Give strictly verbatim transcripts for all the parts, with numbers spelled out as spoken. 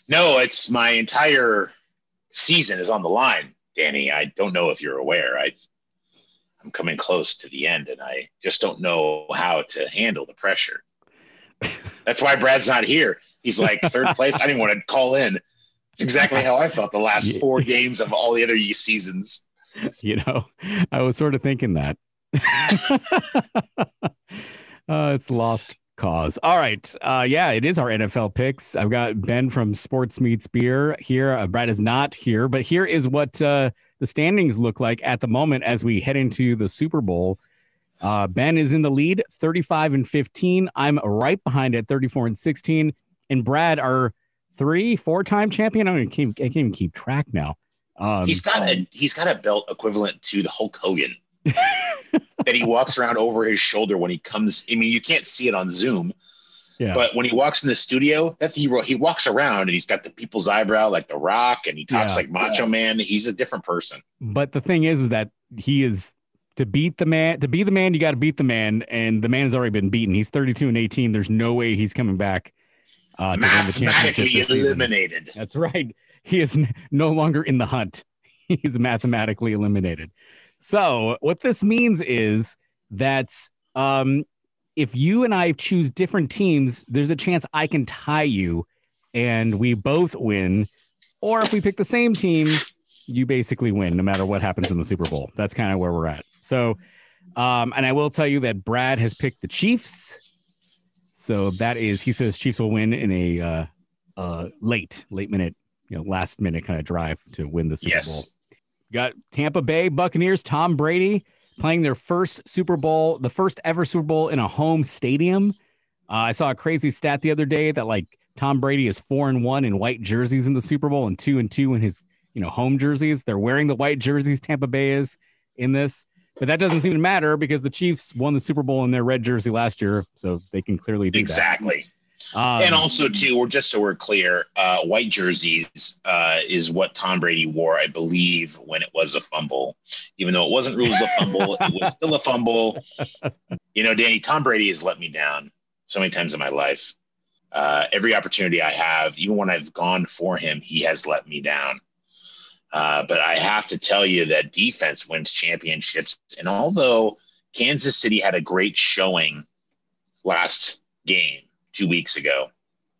No, it's my entire season is on the line, Danny. I don't know if you're aware. I I'm coming close to the end, and I just don't know how to handle the pressure. That's why Brad's not here. He's like third place. I didn't want to call in. It's exactly how I felt the last four games of all the other seasons. You know, I was sort of thinking that. uh, it's lost cause. All right. Uh, yeah, it is our N F L picks. I've got Ben from Sports Meets Beer here. Uh, Brad is not here, but here is what uh, the standings look like at the moment as we head into the Super Bowl. Uh, Ben is in the lead, thirty-five and fifteen. I'm right behind at thirty-four and sixteen. And Brad, our three, four-time champion. I don't keep, I can't even keep track now. Um, he's got a he's got a belt equivalent to the Hulk Hogan that he walks around over his shoulder when he comes. I mean, you can't see it on Zoom, yeah. But when he walks in the studio, that he he walks around and he's got the people's eyebrow like The Rock, and he talks yeah. like Macho yeah. Man. He's a different person. But the thing is, is that he is to beat the man. To be the man, you got to beat the man, and the man has already been beaten. He's thirty-two and eighteen. There's no way he's coming back. Uh, mathematically eliminated. That's right. He is n- no longer in the hunt. He's mathematically eliminated. So what this means is that um, if you and I choose different teams, there's a chance I can tie you and we both win. Or if we pick the same team, you basically win no matter what happens in the Super Bowl. That's kind of where we're at. So, um, and I will tell you that Brad has picked the Chiefs. So that is, he says Chiefs will win in a uh, uh, late, late minute, you know, last minute kind of drive to win the Super yes. Bowl. You got Tampa Bay Buccaneers, Tom Brady playing their first Super Bowl, the first ever Super Bowl in a home stadium. Uh, I saw a crazy stat the other day that like Tom Brady is four and one in white jerseys in the Super Bowl and two and two in his, you know, home jerseys. They're wearing the white jerseys. Tampa Bay is in this. But that doesn't seem to matter because the Chiefs won the Super Bowl in their red jersey last year, so they can clearly do exactly. that. Um, and also, too, we're just so we're clear, uh, white jerseys uh, is what Tom Brady wore, I believe, when it was a fumble. Even though it wasn't ruled a fumble, it was still a fumble. You know, Danny, Tom Brady has let me down so many times in my life. Uh, every opportunity I have, even when I've gone for him, he has let me down. Uh, but I have to tell you that defense wins championships. And although Kansas City had a great showing last game two weeks ago,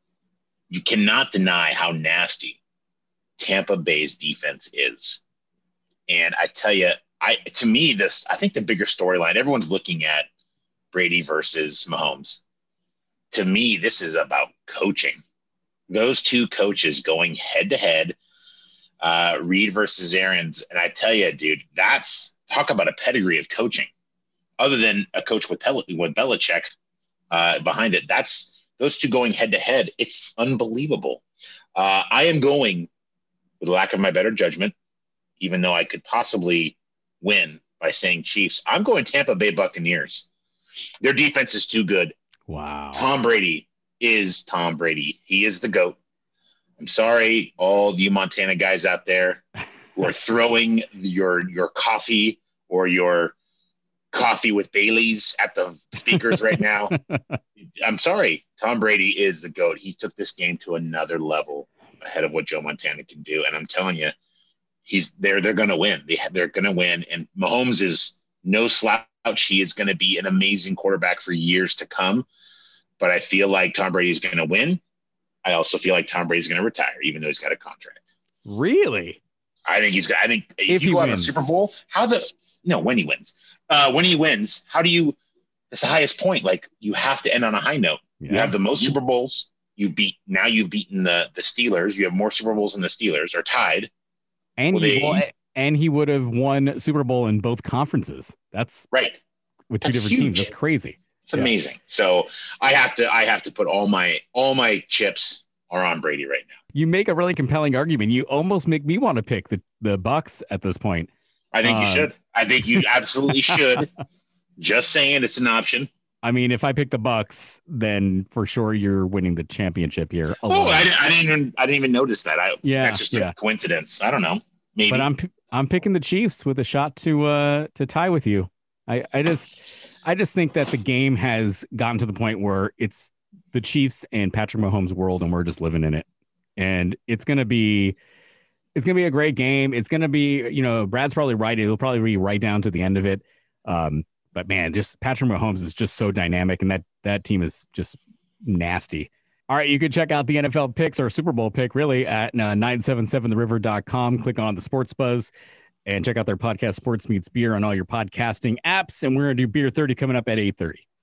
you cannot deny how nasty Tampa Bay's defense is. And I tell you, I to me, this I think the bigger storyline, everyone's looking at Brady versus Mahomes. To me, this is about coaching. Those two coaches going head to head. Uh, Reed versus Arians. And I tell you, dude, that's talk about a pedigree of coaching other than a coach with, Pel- with Belichick uh, behind it. That's those two going head to head. It's unbelievable. Uh, I am going with lack of my better judgment, even though I could possibly win by saying Chiefs. I'm going Tampa Bay Buccaneers. Their defense is too good. Wow. Tom Brady is Tom Brady. He is the GOAT. I'm sorry, all you Montana guys out there who are throwing your your coffee or your coffee with Baileys at the speakers right now. I'm sorry. Tom Brady is the GOAT. He took this game to another level ahead of what Joe Montana can do. And I'm telling you, he's there. They're going to win. They, they're going to win. And Mahomes is no slouch. He is going to be an amazing quarterback for years to come. But I feel like Tom Brady is going to win. I also feel like Tom Brady's going to retire, even though he's got a contract. Really? I think he's got. I think if, if you go out in wins. the Super Bowl, how the no when he wins, uh, when he wins, how do you? It's the highest point. Like you have to end on a high note. Yeah. You have the most Super Bowls. You beat now. You've beaten the the Steelers. You have more Super Bowls than the Steelers, or tied. And he won, and he would have won Super Bowl in both conferences. That's right with two That's different huge. teams. That's crazy. It's yeah. amazing. So I have to I have to put all my all my chips are on Brady right now. You make a really compelling argument. You almost make me want to pick the, the Bucks at this point. I think um, you should. I think you absolutely should. Just saying it's an option. I mean, if I pick the Bucks, then for sure you're winning the championship here. Alone. Oh, I didn't, I didn't even I didn't even notice that. I yeah, that's just yeah. a coincidence. I don't know. Maybe. But I'm I'm picking the Chiefs with a shot to uh to tie with you. I, I just I just think that the game has gotten to the point where it's the Chiefs and Patrick Mahomes' world, and we're just living in it. and it's gonna be it's gonna be a great game. It's gonna be, you know, Brad's probably right. It'll probably be right down to the end of it. Um, but man, just Patrick Mahomes is just so dynamic, and that that team is just nasty. All right, you can check out the N F L picks or Super Bowl pick really at uh, nine seven seven the river dot com. Click on the Sports Buzz and check out their podcast, Sports Meets Beer, on all your podcasting apps. And we're going to do Beer thirty coming up at eight thirty.